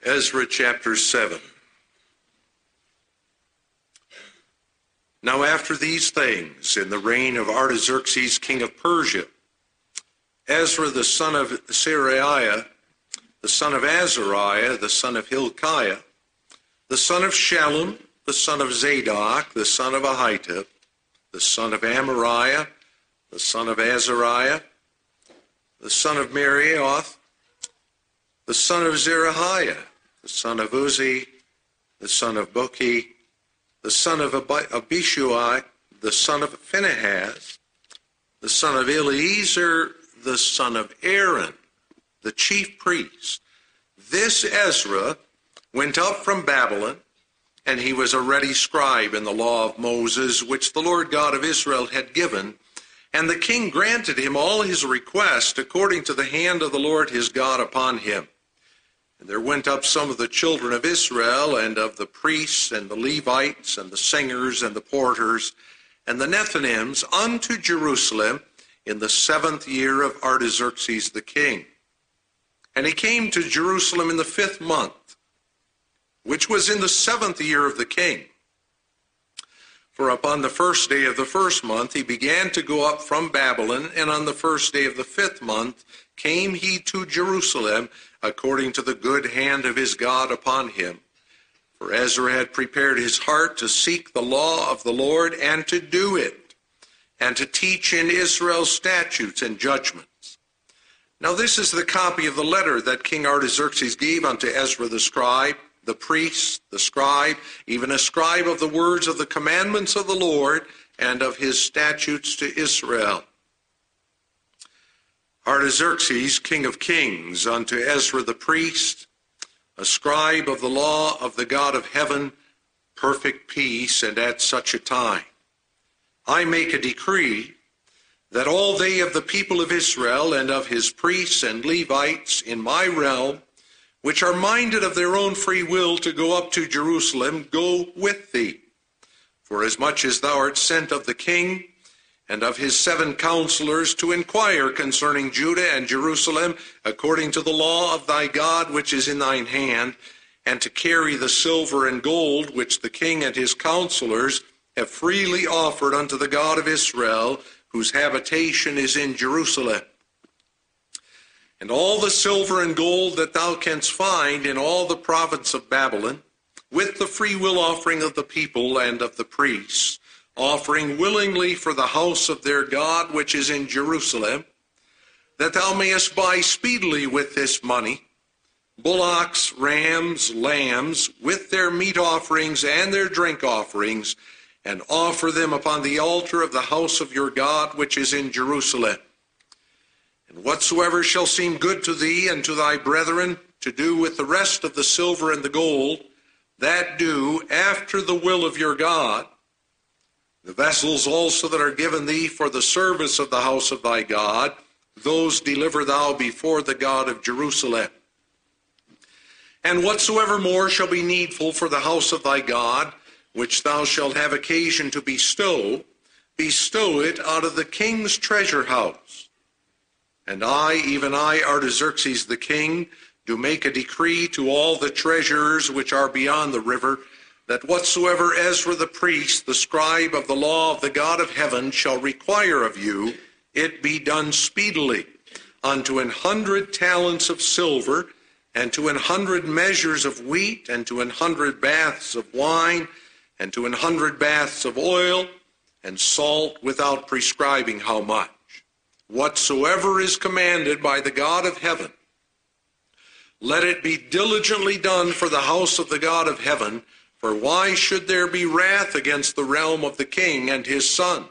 Ezra chapter 7. Now after these things, in the reign of Artaxerxes, king of Persia, Ezra the son of Seraiah, the son of Azariah, the son of Hilkiah, the son of Shallum, the son of Zadok, the son of Ahitub, the son of Amariah, the son of Azariah, the son of Meraioth, the son of Zerahiah, the son of Uzzi, the son of Buki, the son of Abishui, the son of Phinehas, the son of Eleazar, the son of Aaron, the chief priest. This Ezra went up from Babylon, and he was a ready scribe in the law of Moses, which the Lord God of Israel had given. And the king granted him all his requests according to the hand of the Lord his God upon him. And there went up some of the children of Israel, and of the priests, and the Levites, and the singers, and the porters, and the Nethinims, unto Jerusalem in the 7th year of Artaxerxes the king. And he came to Jerusalem in the 5th month, which was in the 7th year of the king. For upon the 1st day of the 1st month he began to go up from Babylon, and on the 1st day of the 5th month came he to Jerusalem, according to the good hand of his God upon him. For Ezra had prepared his heart to seek the law of the Lord, and to do it, and to teach in Israel statutes and judgments. Now this is the copy of the letter that King Artaxerxes gave unto Ezra the scribe, the priest, the scribe, even a scribe of the words of the commandments of the Lord, and of his statutes to Israel. Artaxerxes, king of kings, unto Ezra the priest, a scribe of the law of the God of heaven, perfect peace, and at such a time. I make a decree that all they of the people of Israel, and of his priests and Levites in my realm, which are minded of their own free will to go up to Jerusalem, go with thee. For as much as thou art sent of the king, and of his 7 counselors, to inquire concerning Judah and Jerusalem, according to the law of thy God which is in thine hand, and to carry the silver and gold which the king and his counselors have freely offered unto the God of Israel, whose habitation is in Jerusalem. And all the silver and gold that thou canst find in all the province of Babylon, with the freewill offering of the people and of the priests, offering willingly for the house of their God which is in Jerusalem, that thou mayest buy speedily with this money bullocks, rams, lambs, with their meat offerings and their drink offerings, and offer them upon the altar of the house of your God which is in Jerusalem. And whatsoever shall seem good to thee and to thy brethren to do with the rest of the silver and the gold, that do after the will of your God. The vessels also that are given thee for the service of the house of thy God, those deliver thou before the God of Jerusalem. And whatsoever more shall be needful for the house of thy God, which thou shalt have occasion to bestow it out of the king's treasure house. And I, even I, Artaxerxes the king, do make a decree to all the treasurers which are beyond the river, that whatsoever Ezra the priest, the scribe of the law of the God of heaven, shall require of you, it be done speedily, unto 100 talents of silver, and to 100 measures of wheat, and to 100 baths of wine, and to 100 baths of oil, and salt, without prescribing how much. Whatsoever is commanded by the God of heaven, let it be diligently done for the house of the God of heaven, for why should there be wrath against the realm of the king and his sons?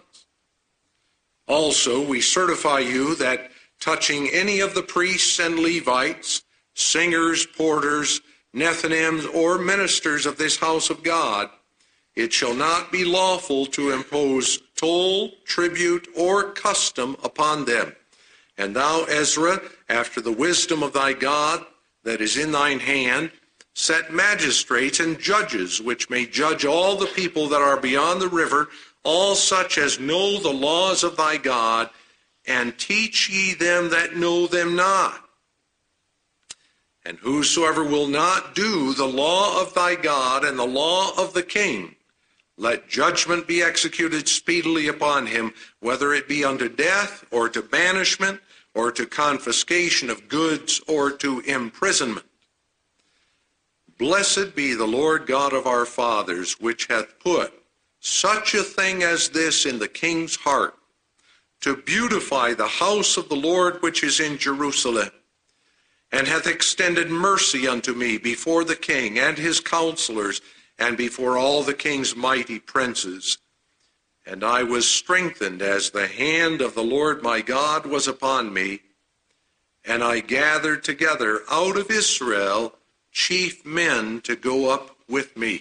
Also we certify you that touching any of the priests and Levites, singers, porters, Nethinims, or ministers of this house of God, it shall not be lawful to impose toll, tribute, or custom upon them. And thou, Ezra, after the wisdom of thy God that is in thine hand, set magistrates and judges, which may judge all the people that are beyond the river, all such as know the laws of thy God, and teach ye them that know them not. And whosoever will not do the law of thy God and the law of the king, let judgment be executed speedily upon him, whether it be unto death, or to banishment, or to confiscation of goods, or to imprisonment. Blessed be the Lord God of our fathers, which hath put such a thing as this in the king's heart, to beautify the house of the Lord which is in Jerusalem, and hath extended mercy unto me before the king and his counselors, and before all the king's mighty princes. And I was strengthened as the hand of the Lord my God was upon me, and I gathered together out of Israel chief men to go up with me.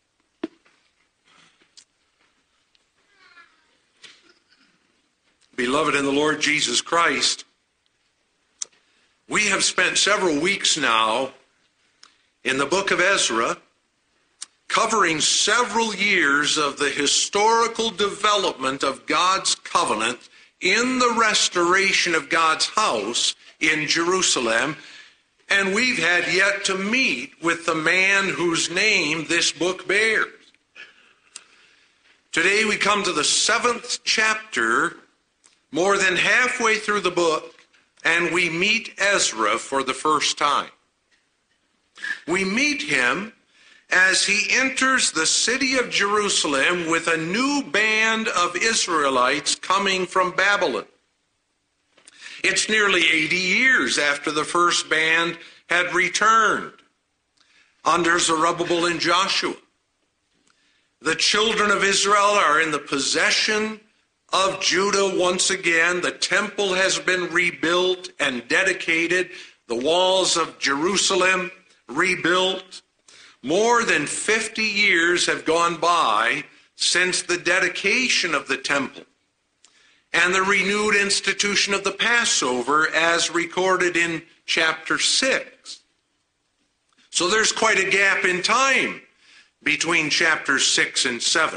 Beloved in the Lord Jesus Christ, we have spent several weeks now in the book of Ezra covering several years of the historical development of God's covenant in the restoration of God's house in Jerusalem, and we've had yet to meet with the man whose name this book bears. Today we come to the 7th chapter, more than halfway through the book, and we meet Ezra for the first time. We meet him as he enters the city of Jerusalem with a new band of Israelites coming from Babylon. It's nearly 80 years after the first band had returned under Zerubbabel and Joshua. The children of Israel are in the possession of Judah once again. The temple has been rebuilt and dedicated. The walls of Jerusalem rebuilt. More than 50 years have gone by since the dedication of the temple and the renewed institution of the Passover as recorded in chapter 6. So there's quite a gap in time between chapters 6 and 7.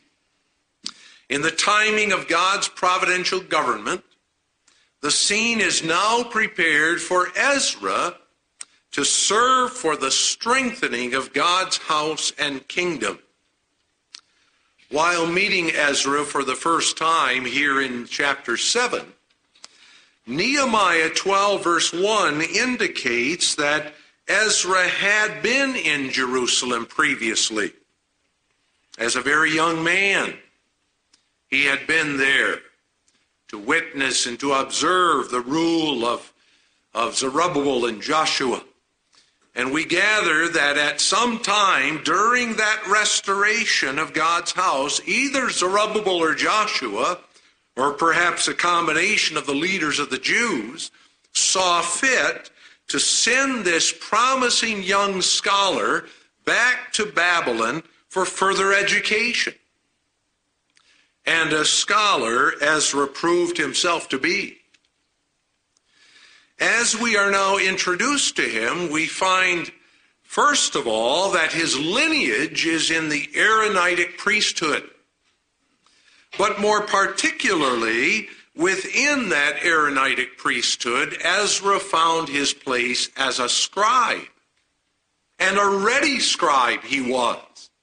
In the timing of God's providential government, the scene is now prepared for Ezra to serve for the strengthening of God's house and kingdom. While meeting Ezra for the first time here in chapter 7, Nehemiah 12 verse 1 indicates that Ezra had been in Jerusalem previously. As a very young man, he had been there to witness and to observe the rule of Zerubbabel and Joshua. And we gather that at some time during that restoration of God's house, either Zerubbabel or Joshua, or perhaps a combination of the leaders of the Jews, saw fit to send this promising young scholar back to Babylon for further education. And a scholar Ezra proved himself to be. As we are now introduced to him, we find, first of all, that his lineage is in the Aaronitic priesthood. But more particularly, within that Aaronitic priesthood, Ezra found his place as a scribe. And a ready scribe he was.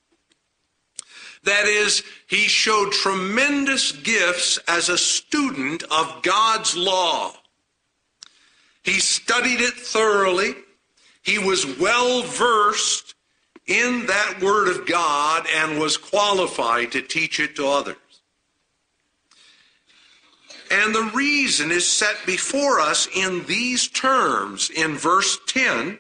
That is, he showed tremendous gifts as a student of God's law. He studied it thoroughly. He was well versed in that word of God and was qualified to teach it to others. And the reason is set before us in these terms in verse 10.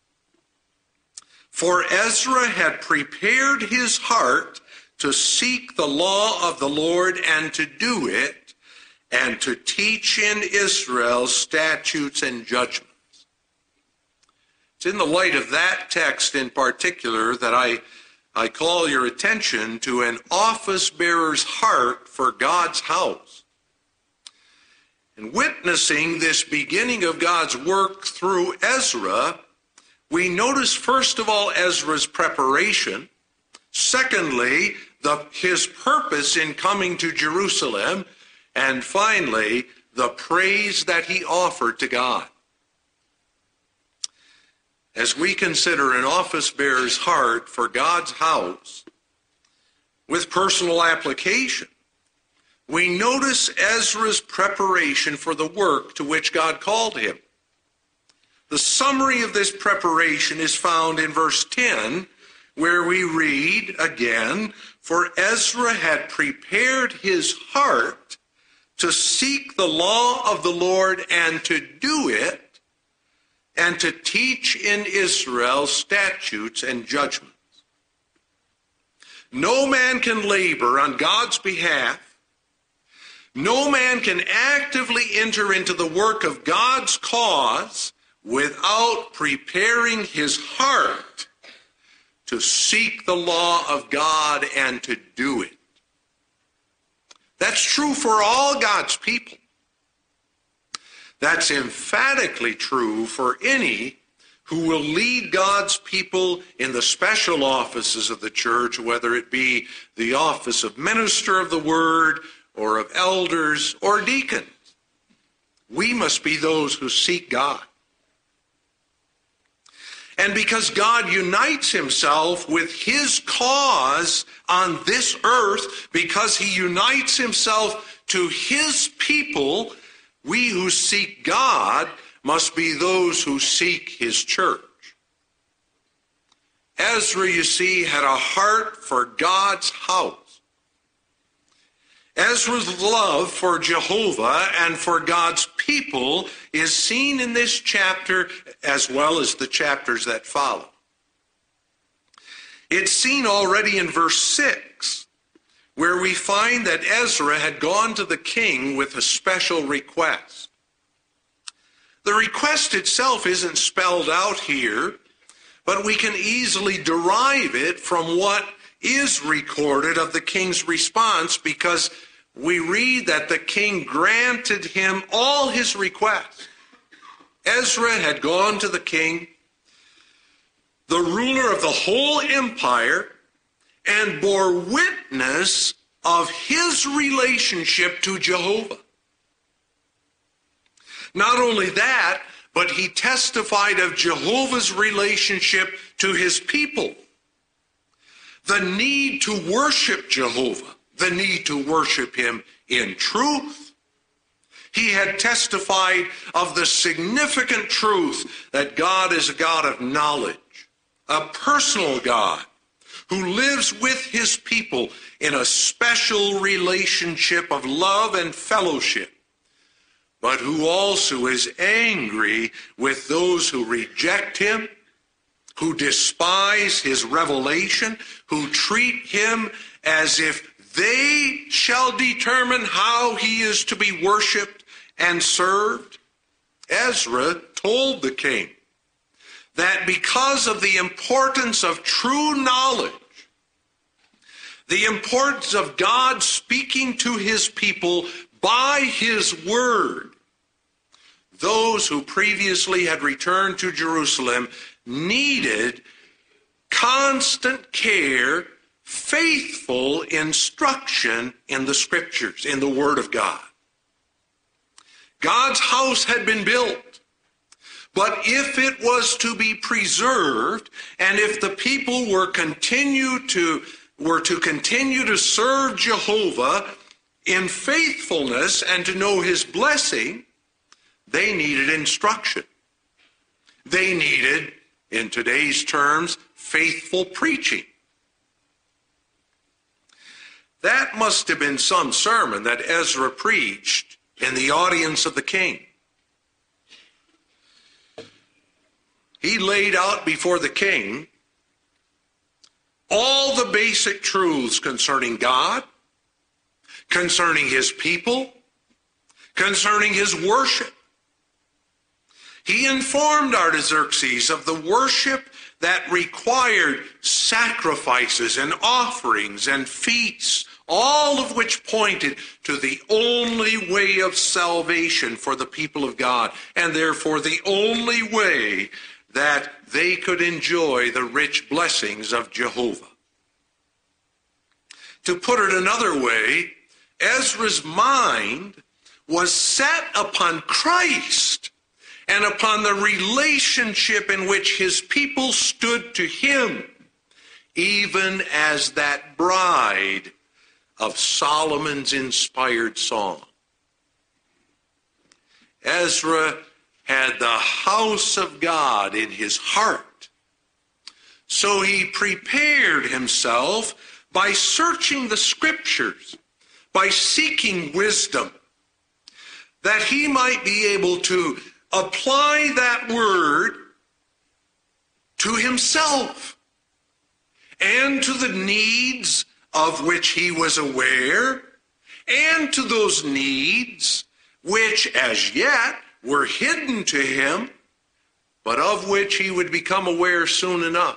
For Ezra had prepared his heart to seek the law of the Lord and to do it, and to teach in Israel statutes and judgments. It's in the light of that text in particular that I call your attention to an office bearer's heart for God's house. In witnessing this beginning of God's work through Ezra, we notice first of all Ezra's preparation. Secondly, his purpose in coming to Jerusalem. And finally, the praise that he offered to God. as we consider an office bearer's heart for God's house with personal application, we notice Ezra's preparation for the work to which God called him. The summary of this preparation is found in verse 10, where we read again, "For Ezra had prepared his heart to seek the law of the Lord and to do it, and to teach in Israel statutes and judgments." No man can labor on God's behalf. No man can actively enter into the work of God's cause without preparing his heart to seek the law of God and to do it. That's true for all God's people. That's emphatically true for any who will lead God's people in the special offices of the church, whether it be the office of minister of the word or of elders or deacons. We must be those who seek God. And because God unites himself with his cause on this earth, because he unites himself to his people, we who seek God must be those who seek his church. Ezra, you see, had a heart for God's house. Ezra's love for Jehovah and for God's people is seen in this chapter as well as the chapters that follow. It's seen already in verse 6, where we find that Ezra had gone to the king with a special request. The request itself isn't spelled out here, but we can easily derive it from what is recorded of the king's response, because we read that the king granted him all his requests. Ezra had gone to the king, the ruler of the whole empire, and bore witness of his relationship to Jehovah. Not only that, but he testified of Jehovah's relationship to his people. The need to worship Jehovah, the need to worship him in truth. He had testified of the significant truth that God is a God of knowledge, a personal God who lives with his people in a special relationship of love and fellowship, but who also is angry with those who reject him, who despise his revelation, who treat him as if they shall determine how he is to be worshiped and served. Ezra told the king that because of the importance of true knowledge, the importance of God speaking to his people by his word, those who previously had returned to Jerusalem needed constant care, faithful instruction in the scriptures, in the word of God. God's house had been built, but if it was to be preserved, and if the people were to continue to serve Jehovah in faithfulness and to know his blessing, they needed instruction. They needed, in today's terms, faithful preaching. That must have been some sermon that Ezra preached in the audience of the king. He laid out before the king all the basic truths concerning God, concerning his people, concerning his worship. He informed Artaxerxes of the worship that required sacrifices and offerings and feasts, all of which pointed to the only way of salvation for the people of God, and therefore the only way that they could enjoy the rich blessings of Jehovah. To put it another way, Ezra's mind was set upon Christ and upon the relationship in which his people stood to him, even as that bride of Solomon's inspired song. Ezra had the house of God in his heart, so he prepared himself by searching the scriptures, by seeking wisdom, that he might be able to apply that word to himself and to the needs of which he was aware, and to those needs which as yet were hidden to him, but of which he would become aware soon enough.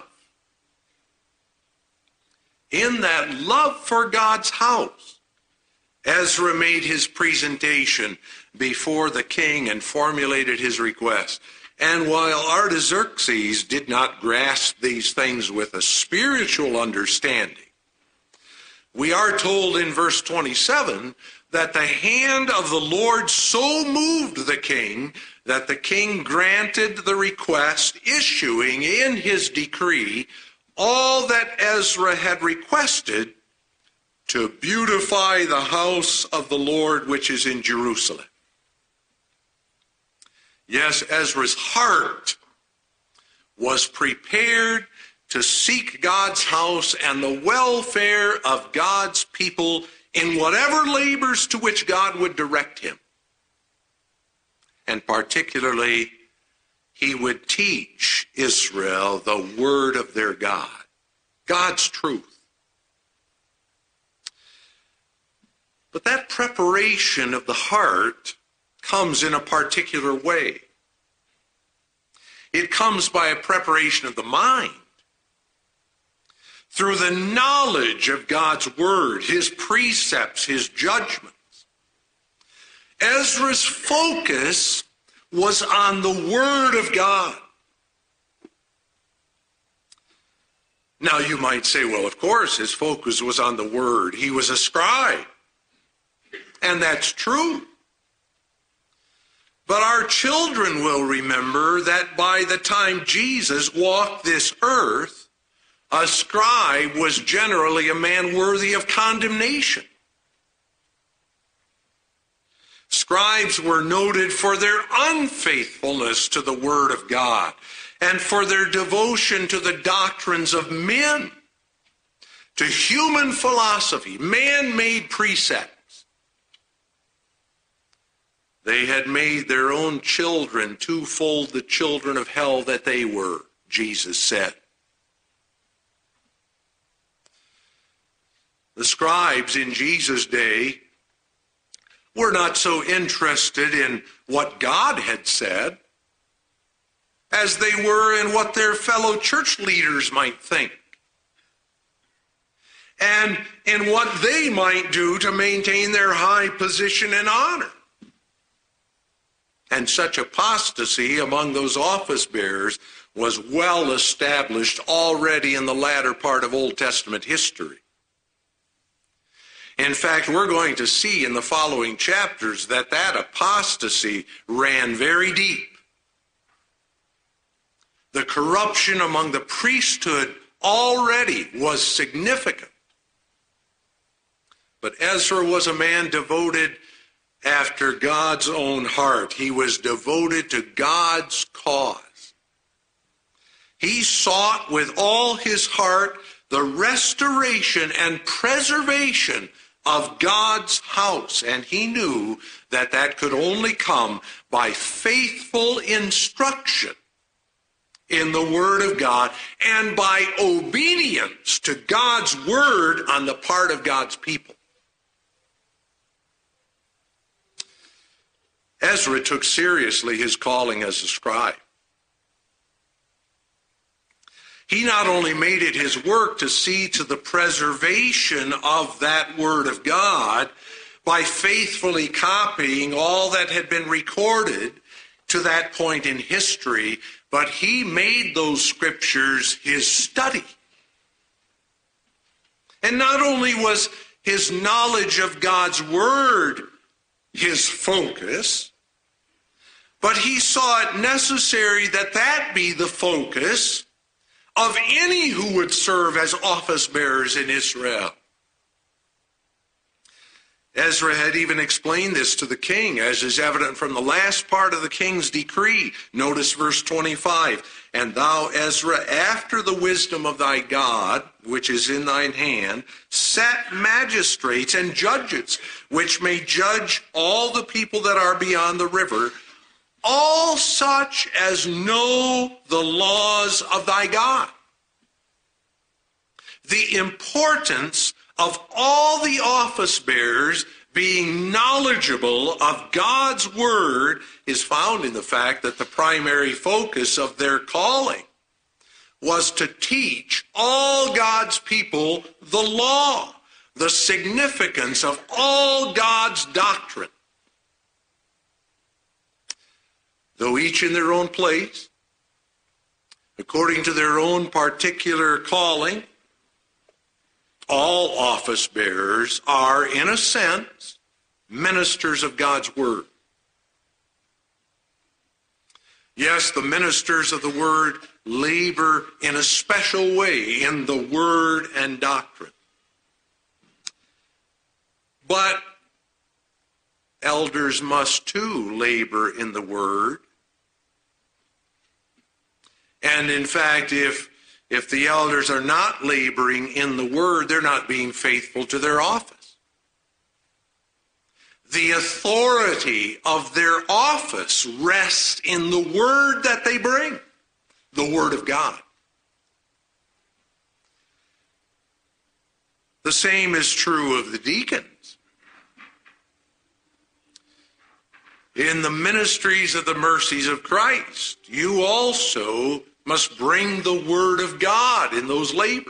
In that love for God's house, Ezra made his presentation before the king and formulated his request. And while Artaxerxes did not grasp these things with a spiritual understanding, we are told in verse 27 that the hand of the Lord so moved the king that the king granted the request, issuing in his decree all that Ezra had requested to beautify the house of the Lord which is in Jerusalem. Yes, Ezra's heart was prepared to seek God's house and the welfare of God's people in whatever labors to which God would direct him. And particularly, he would teach Israel the word of their God, God's truth. But that preparation of the heart comes in a particular way. It comes by a preparation of the mind, through the knowledge of God's word, his precepts, his judgments. Ezra's focus was on the word of God. Now you might say, well, of course, his focus was on the word. He was a scribe. And that's true. But our children will remember that by the time Jesus walked this earth, a scribe was generally a man worthy of condemnation. Scribes were noted for their unfaithfulness to the word of God and for their devotion to the doctrines of men, to human philosophy, man-made precepts. They had made their own children twofold the children of hell that they were, Jesus said. The scribes in Jesus' day were not so interested in what God had said as they were in what their fellow church leaders might think and in what they might do to maintain their high position and honor. And such apostasy among those office bearers was well established already in the latter part of Old Testament history. In fact, we're going to see in the following chapters that apostasy ran very deep. The corruption among the priesthood already was significant. But Ezra was a man devoted after God's own heart. He was devoted to God's cause. He sought with all his heart the restoration and preservation of God's house, and he knew that that could only come by faithful instruction in the Word of God and by obedience to God's Word on the part of God's people. Ezra took seriously his calling as a scribe. He not only made it his work to see to the preservation of that word of God by faithfully copying all that had been recorded to that point in history, but he made those scriptures his study. And not only was his knowledge of God's word his focus, But he saw it necessary that that be the focus of any who would serve as office bearers in Israel. Ezra had even explained this to the king, as is evident from the last part of the king's decree. Notice verse 25. And thou, Ezra, after the wisdom of thy God, which is in thine hand, set magistrates and judges, which may judge all the people that are beyond the river, all such as know the laws of thy God. The importance of all the office bearers being knowledgeable of God's word is found in the fact that the primary focus of their calling was to teach all God's people the law, the significance of all God's doctrine. Though each in their own place, according to their own particular calling, all office bearers are, in a sense, ministers of God's word. Yes, the ministers of the word labor in a special way in the word and doctrine. But elders must too labor in the word. And in fact, if the elders are not laboring in the word, they're not being faithful to their office. The authority of their office rests in the word that they bring, the word of God. The same is true of the deacons. In the ministries of the mercies of Christ, you also must bring the word of God in those labors.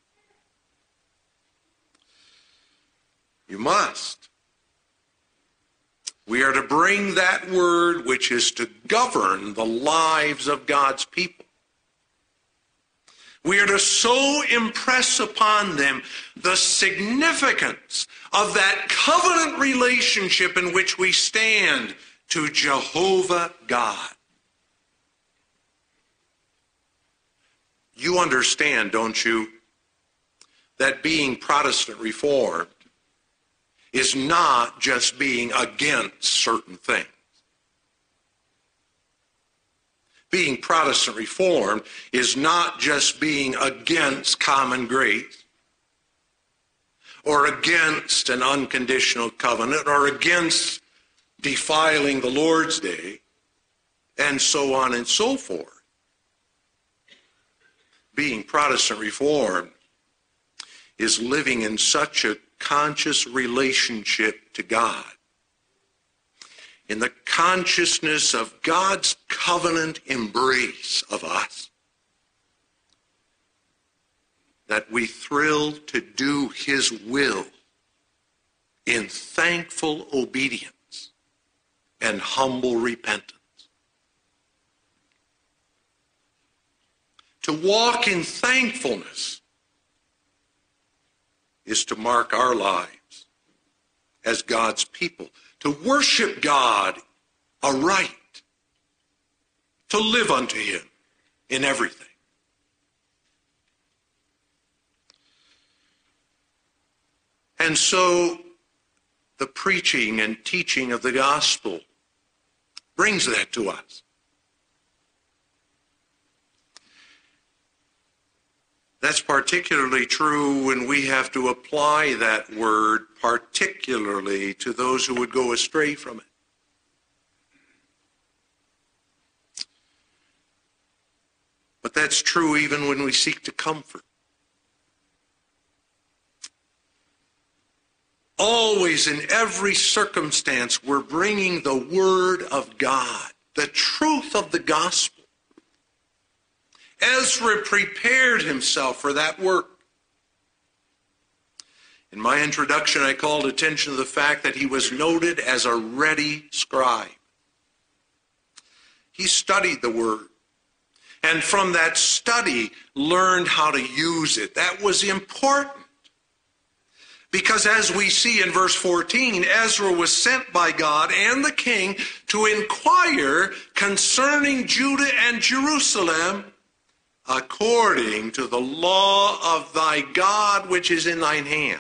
You must. We are to bring that word which is to govern the lives of God's people. We are to so impress upon them the significance of that covenant relationship in which we stand to Jehovah God. You understand, don't you, that being Protestant Reformed is not just being against certain things. Being Protestant Reformed is not just being against common grace or against an unconditional covenant or against defiling the Lord's Day and so on and so forth. Being Protestant Reformed is living in such a conscious relationship to God, in the consciousness of God's covenant embrace of us, that we thrill to do his will in thankful obedience and humble repentance. To walk in thankfulness is to mark our lives as God's people, to worship God aright, to live unto him in everything. And so the preaching and teaching of the gospel brings that to us. That's particularly true when we have to apply that word particularly to those who would go astray from it. But that's true even when we seek to comfort. Always, in every circumstance, we're bringing the word of God, the truth of the gospel. Ezra prepared himself for that work. In my introduction, I called attention to the fact that he was noted as a ready scribe. He studied the word, and from that study, learned how to use it. That was important, Because as we see in verse 14, Ezra was sent by God and the king to inquire concerning Judah and Jerusalem according to the law of thy God which is in thine hand.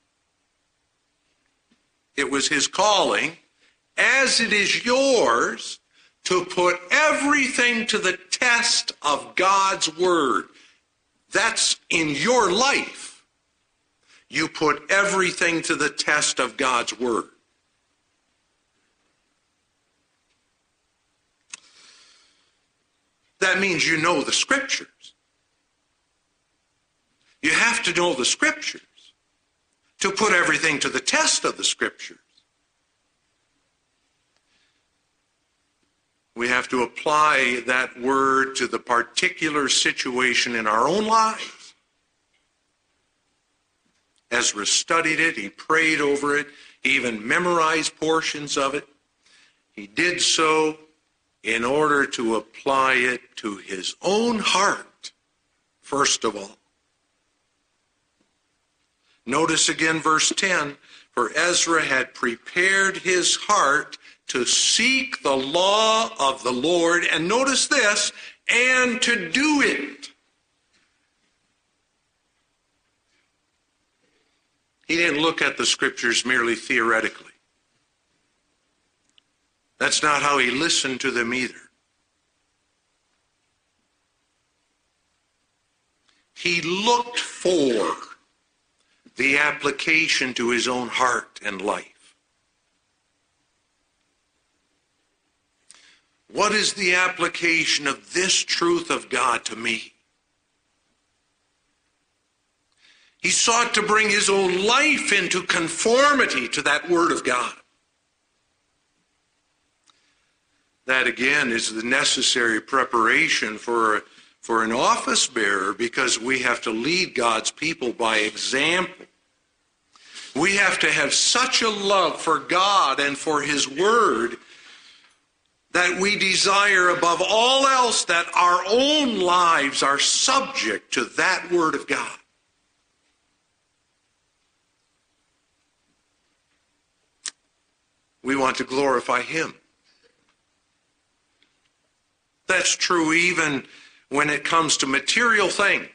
It was his calling, as it is yours, to put everything to the test of God's word. That's in your life. You put everything to the test of God's word. That means you know the scriptures. You have to know the scriptures to put everything to the test of the scriptures. We have to apply that word to the particular situation in our own lives. Ezra studied it, he prayed over it, he even memorized portions of it. He did so in order to apply it to his own heart, first of all. Notice again verse 10, for Ezra had prepared his heart to seek the law of the Lord, and notice this, and to do it. He didn't look at the scriptures merely theoretically. That's not how he listened to them either. He looked for the application to his own heart and life. What is the application of this truth of God to me? He sought to bring his own life into conformity to that word of God. That again is the necessary preparation for an office bearer, because we have to lead God's people by example. We have to have such a love for God and for his word that we desire above all else that our own lives are subject to that word of God. We want to glorify him. That's true even when it comes to material things.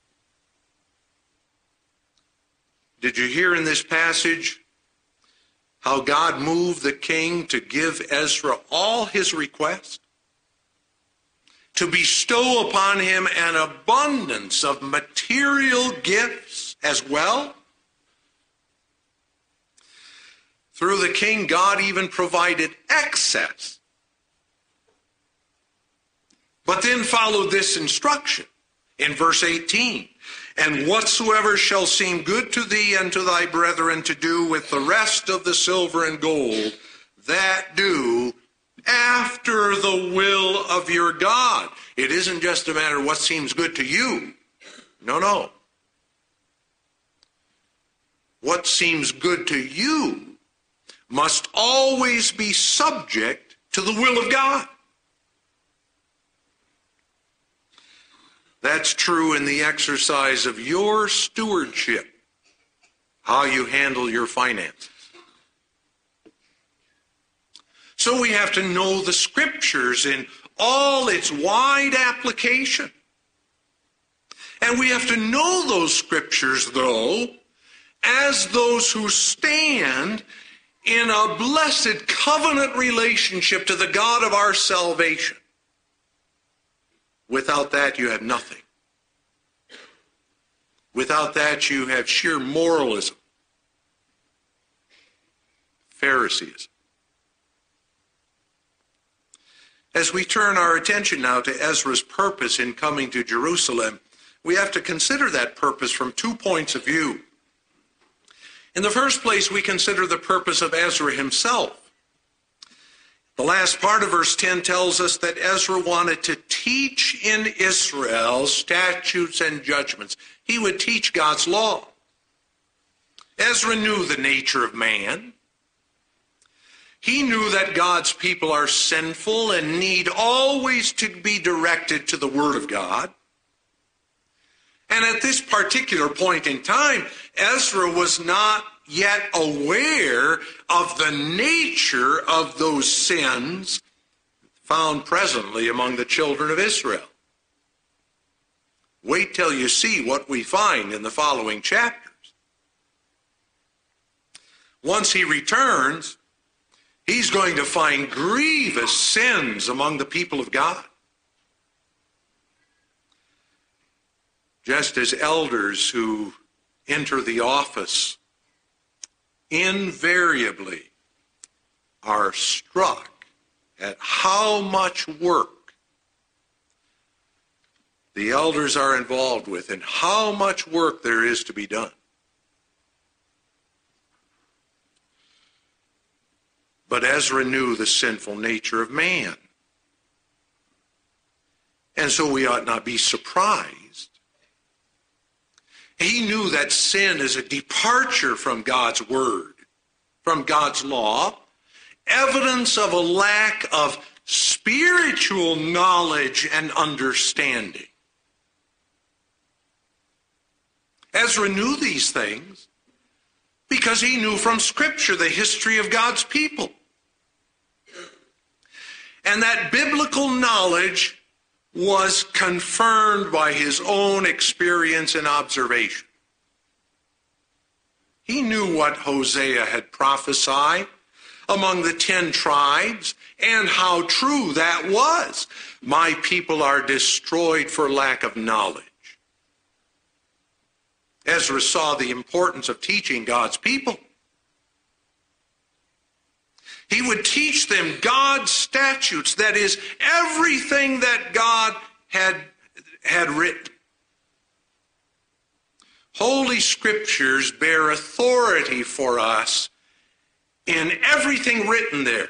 Did you hear in this passage how God moved the king to give Ezra all his requests? To bestow upon him an abundance of material gifts as well? Through the king, God even provided excess. But then followed this instruction in verse 18. And whatsoever shall seem good to thee and to thy brethren to do with the rest of the silver and gold, that do after the will of your God. It isn't just a matter of what seems good to you. No. What seems good to you must always be subject to the will of God. That's true in the exercise of your stewardship, how you handle your finances. So we have to know the scriptures in all its wide application. And we have to know those scriptures, though, as those who stand in a blessed covenant relationship to the God of our salvation. Without that, you have nothing. Without that, you have sheer moralism, Phariseeism. As we turn our attention now to Ezra's purpose in coming to Jerusalem, we have to consider that purpose from 2 points of view. In the first place, we consider the purpose of Ezra himself. The last part of verse 10 tells us that Ezra wanted to teach in Israel statutes and judgments. He would teach God's law. Ezra knew the nature of man. He knew that God's people are sinful and need always to be directed to the Word of God. And at this particular point in time, Ezra was not yet aware of the nature of those sins found presently among the children of Israel. Wait till you see what we find in the following chapters. Once he returns, he's going to find grievous sins among the people of God. Just as elders who enter the office invariably are struck at how much work the elders are involved with and how much work there is to be done. But Ezra knew the sinful nature of man. And so we ought not be surprised. He knew that sin is a departure from God's word, from God's law, evidence of a lack of spiritual knowledge and understanding. Ezra knew these things because he knew from Scripture the history of God's people. And that biblical knowledge was confirmed by his own experience and observation. He knew what Hosea had prophesied among the 10 tribes and how true that was. My people are destroyed for lack of knowledge. Ezra saw the importance of teaching God's people. He would teach them God's statutes, that is, everything that God had written. Holy Scriptures bear authority for us in everything written there.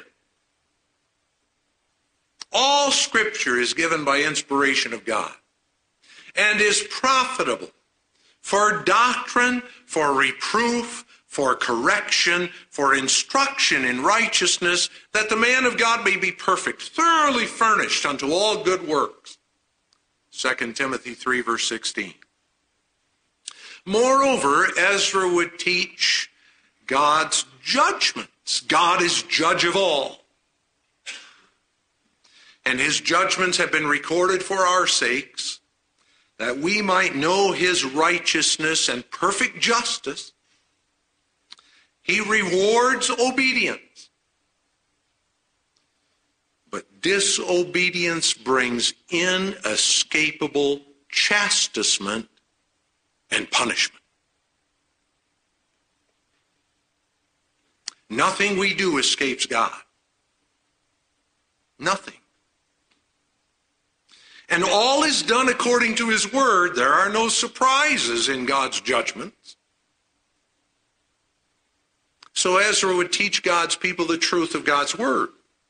All Scripture is given by inspiration of God and is profitable for doctrine, for reproof, for correction, for instruction in righteousness, that the man of God may be perfect, thoroughly furnished unto all good works. 2 Timothy 3, verse 16. Moreover, Ezra would teach God's judgments. God is judge of all. And his judgments have been recorded for our sakes, that we might know his righteousness and perfect justice. He rewards obedience, but disobedience brings inescapable chastisement and punishment. Nothing we do escapes God. Nothing. And all is done according to his word. There are no surprises in God's judgments. So Ezra would teach God's people the truth of God's word.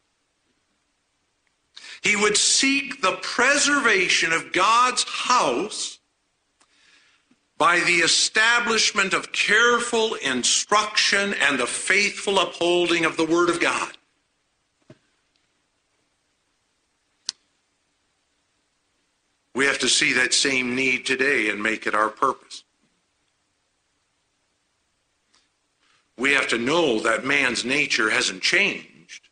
He would seek the preservation of God's house by the establishment of careful instruction and the faithful upholding of the word of God. We have to see that same need today and make it our purpose. We have to know that man's nature hasn't changed.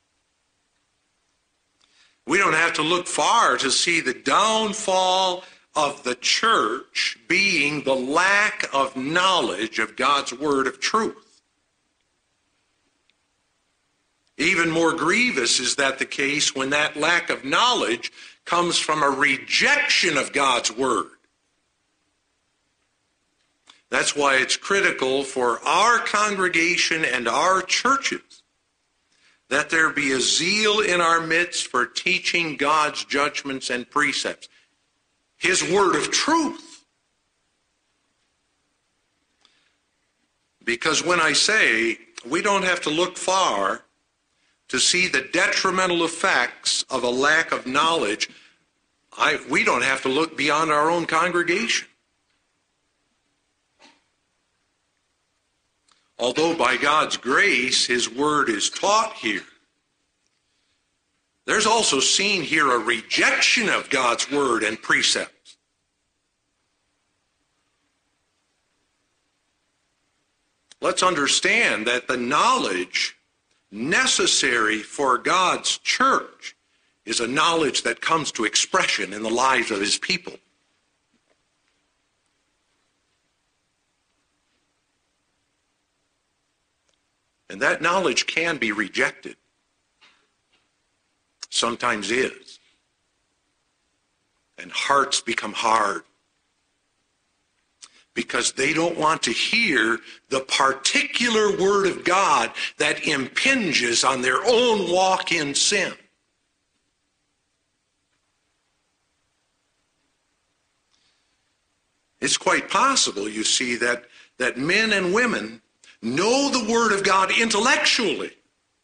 We don't have to look far to see the downfall of the church being the lack of knowledge of God's word of truth. Even more grievous is that the case when that lack of knowledge comes from a rejection of God's word. That's why it's critical for our congregation and our churches that there be a zeal in our midst for teaching God's judgments and precepts, his word of truth. Because when I say we don't have to look far to see the detrimental effects of a lack of knowledge, we don't have to look beyond our own congregation. Although by God's grace his word is taught here, there's also seen here a rejection of God's word and precepts. let's understand that the knowledge necessary for God's church is a knowledge that comes to expression in the lives of his people. And that knowledge can be rejected. Sometimes is. And hearts become hard because they don't want to hear the particular word of God that impinges on their own walk in sin. It's quite possible, you see, that men and women know the Word of God intellectually,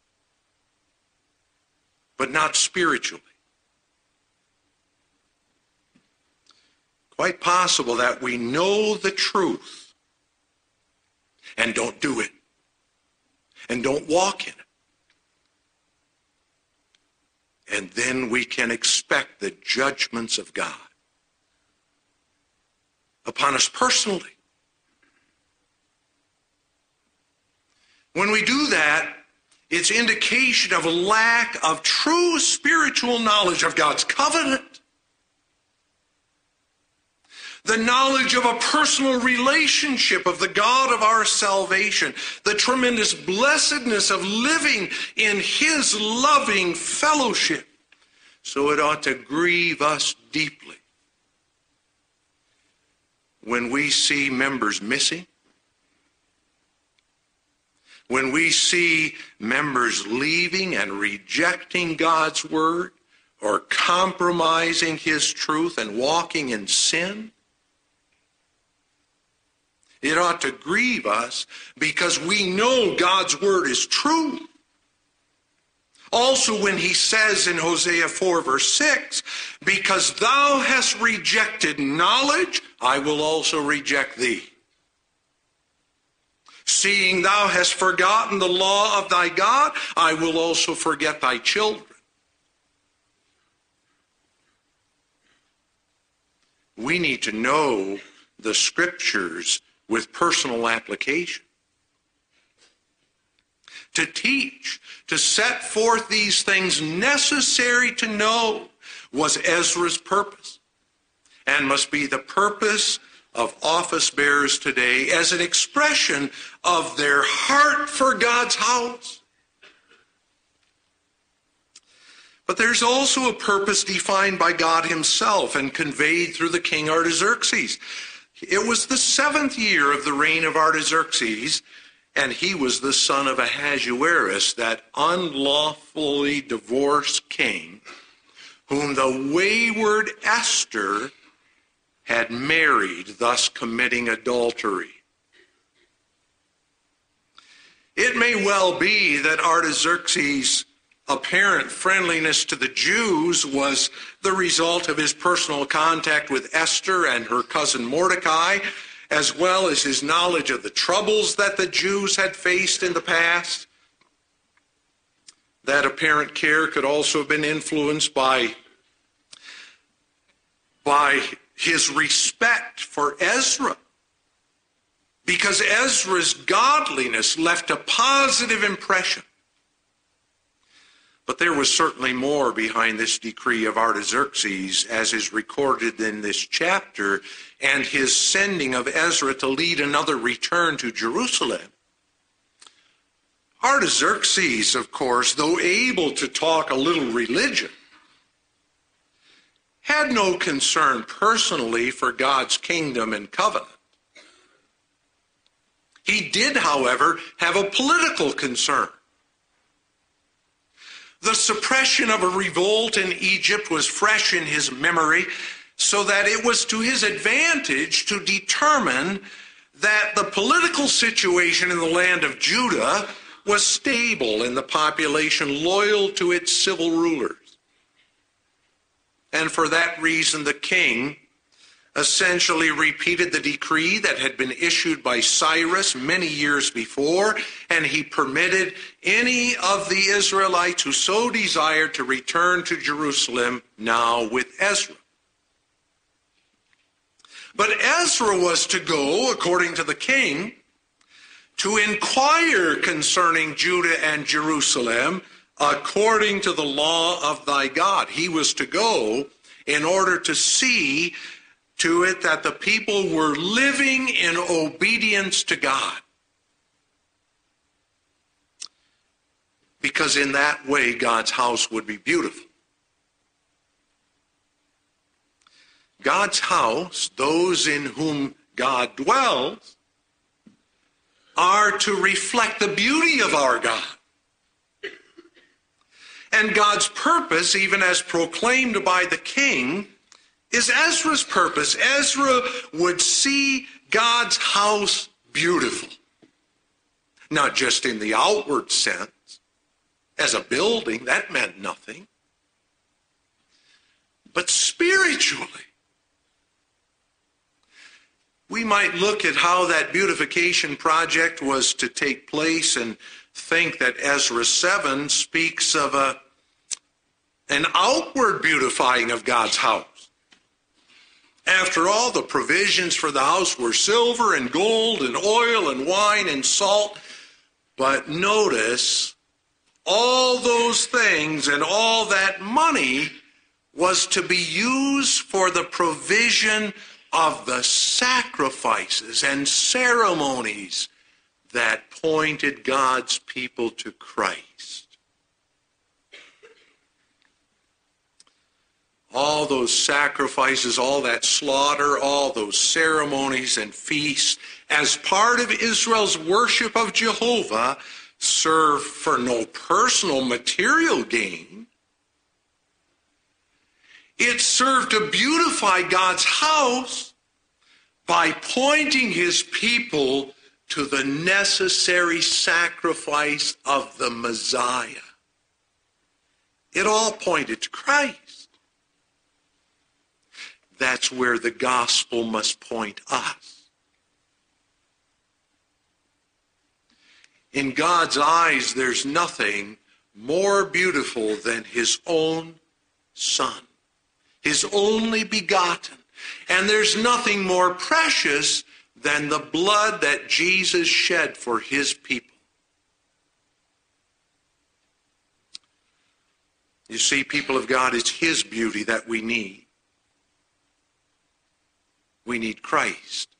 but not spiritually. Quite possible that we know the truth and don't do it, and don't walk in it. And then we can expect the judgments of God upon us personally. When we do that, it's indication of a lack of true spiritual knowledge of God's covenant, the knowledge of a personal relationship of the God of our salvation, the tremendous blessedness of living in his loving fellowship. So it ought to grieve us deeply when we see members missing, when we see members leaving and rejecting God's word or compromising his truth and walking in sin. It ought to grieve us because we know God's word is true. Also when he says in Hosea 4 verse 6, because thou hast rejected knowledge, I will also reject thee. Seeing thou hast forgotten the law of thy God, I will also forget thy children. We need to know the scriptures with personal application. To teach, to set forth these things necessary to know was Ezra's purpose, and must be the purpose of office bearers today as an expression of their heart for God's house. But there's also a purpose defined by God himself and conveyed through the king Artaxerxes. It was the 7th year of the reign of Artaxerxes, and he was the son of Ahasuerus, that unlawfully divorced king, whom the wayward Esther had married, thus committing adultery. It may well be that Artaxerxes' apparent friendliness to the Jews was the result of his personal contact with Esther and her cousin Mordecai, as well as his knowledge of the troubles that the Jews had faced in the past. That apparent care could also have been influenced by his respect for Ezra, because Ezra's godliness left a positive impression. But there was certainly more behind this decree of Artaxerxes, as is recorded in this chapter, and his sending of Ezra to lead another return to Jerusalem. Artaxerxes, of course, though able to talk a little religion, had no concern personally for God's kingdom and covenant. He did, however, have a political concern. The suppression of a revolt in Egypt was fresh in his memory, so that it was to his advantage to determine that the political situation in the land of Judah was stable and the population loyal to its civil rulers. And for that reason, the king essentially repeated the decree that had been issued by Cyrus many years before, and he permitted any of the Israelites who so desired to return to Jerusalem now with Ezra. But Ezra was to go, according to the king, to inquire concerning Judah and Jerusalem according to the law of thy God. He was to go in order to see to it that the people were living in obedience to God. Because in that way, God's house would be beautiful. God's house, those in whom God dwells, are to reflect the beauty of our God. And God's purpose, even as proclaimed by the king, is Ezra's purpose. Ezra would see God's house beautiful. Not just in the outward sense. As a building, that meant nothing. But spiritually, we might look at how that beautification project was to take place and think that Ezra 7 speaks of an outward beautifying of God's house. After all, the provisions for the house were silver and gold and oil and wine and salt. But notice, all those things and all that money was to be used for the provision of the sacrifices and ceremonies that pointed God's people to Christ. All those sacrifices, all that slaughter, all those ceremonies and feasts, as part of Israel's worship of Jehovah, served for no personal material gain. It served to beautify God's house by pointing his people to the necessary sacrifice of the Messiah. It all pointed to Christ. That's where the gospel must point us. In God's eyes, there's nothing more beautiful than his own Son, his only begotten. And there's nothing more precious than the blood that Jesus shed for his people. You see, people of God, it's his beauty that we need. We need Christ.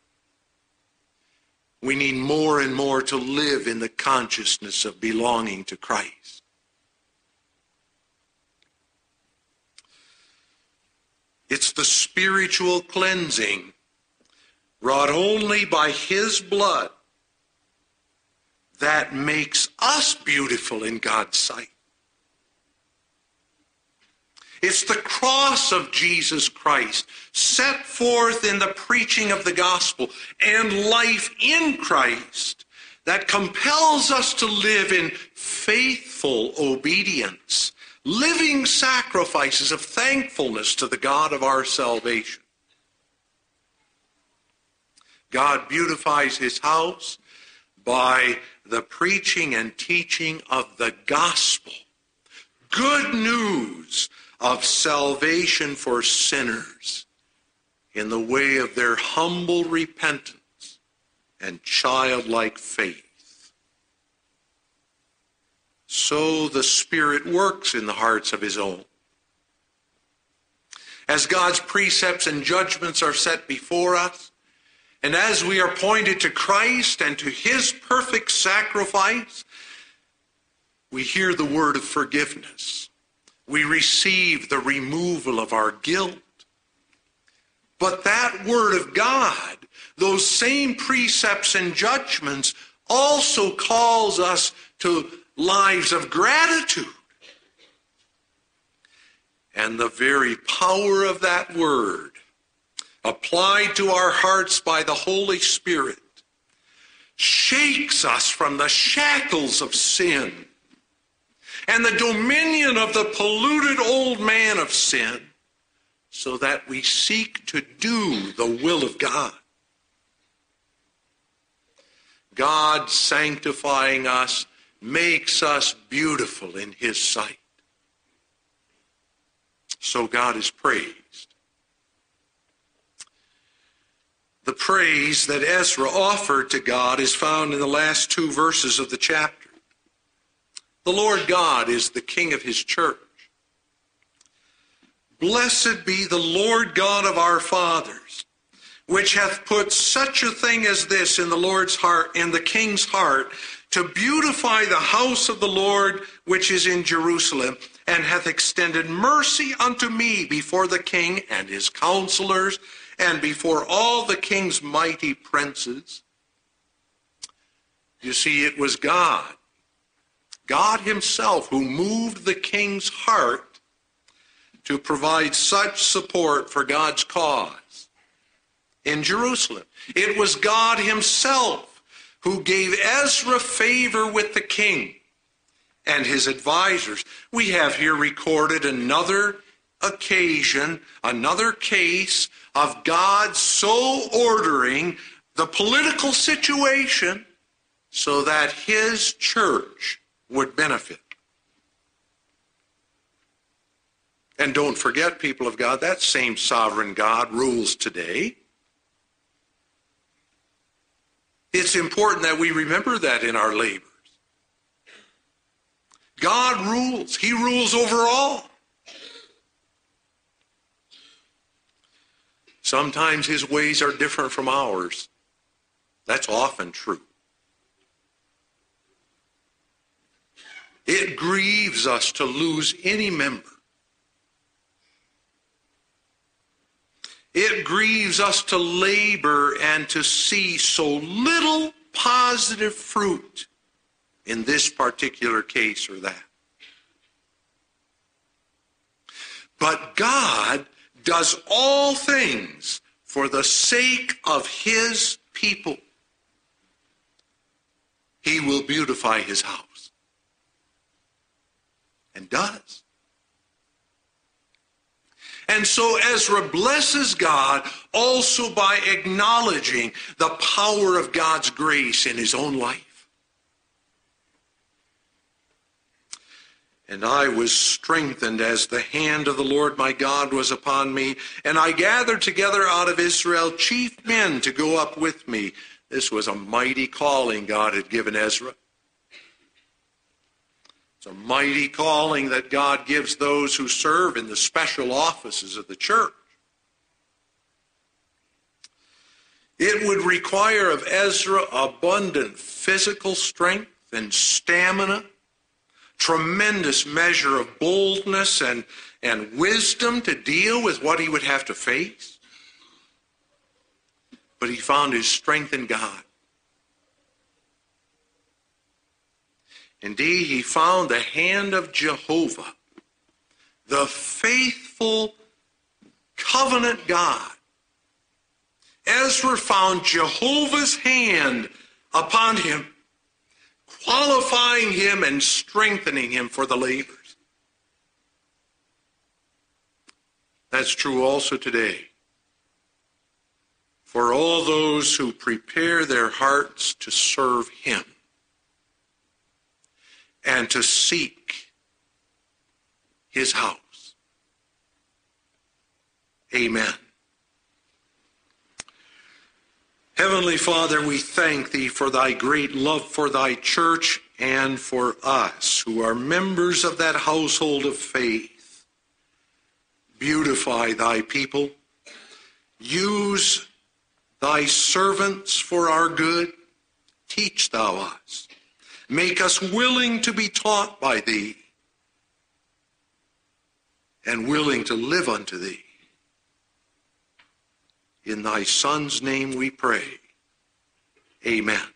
We need more and more to live in the consciousness of belonging to Christ. It's the spiritual cleansing wrought only by his blood that makes us beautiful in God's sight. It's the cross of Jesus Christ set forth in the preaching of the gospel and life in Christ that compels us to live in faithful obedience, living sacrifices of thankfulness to the God of our salvation. God beautifies his house by the preaching and teaching of the gospel. Good news of salvation for sinners in the way of their humble repentance and childlike faith. So the Spirit works in the hearts of his own. As God's precepts and judgments are set before us, and as we are pointed to Christ and to his perfect sacrifice, we hear the word of forgiveness. We receive the removal of our guilt. But that word of God, those same precepts and judgments, also calls us to lives of gratitude. And the very power of that word, applied to our hearts by the Holy Spirit, shakes us from the shackles of sin and the dominion of the polluted old man of sin, so that we seek to do the will of God. God sanctifying us makes us beautiful in his sight. So God is praised. The praise that Ezra offered to God is found in the last 2 verses of the chapter. The Lord God is the King of his church. Blessed be the Lord God of our fathers, which hath put such a thing as this in the Lord's heart, in the king's heart, to beautify the house of the Lord which is in Jerusalem, and hath extended mercy unto me before the king and his counselors, and before all the king's mighty princes. You see, it was God himself who moved the king's heart to provide such support for God's cause in Jerusalem. It was God himself who gave Ezra favor with the king and his advisors. We have here recorded another occasion, another case of God so ordering the political situation so that his church would benefit. And don't forget, people of God, that same sovereign God rules today. It's important that we remember that in our labors. God rules. He rules over all. Sometimes his ways are different from ours. That's often true. It grieves us to lose any member. It grieves us to labor and to see so little positive fruit in this particular case or that. But God does all things for the sake of his people. He will beautify his house. And does. And so Ezra blesses God also by acknowledging the power of God's grace in his own life. And I was strengthened as the hand of the Lord my God was upon me, and I gathered together out of Israel chief men to go up with me. This was a mighty calling God had given Ezra. It's a mighty calling that God gives those who serve in the special offices of the church. It would require of Ezra abundant physical strength and stamina, tremendous measure of boldness and wisdom to deal with what he would have to face. But he found his strength in God. Indeed, he found the hand of Jehovah, the faithful covenant God. Ezra found Jehovah's hand upon him, qualifying him and strengthening him for the labors. That's true also today. For all those who prepare their hearts to serve him and to seek his house. Amen. Heavenly Father, we thank thee for thy great love for thy church and for us who are members of that household of faith. Beautify thy people. Use thy servants for our good. Teach thou us. Make us willing to be taught by thee and willing to live unto thee. In thy Son's name we pray. Amen.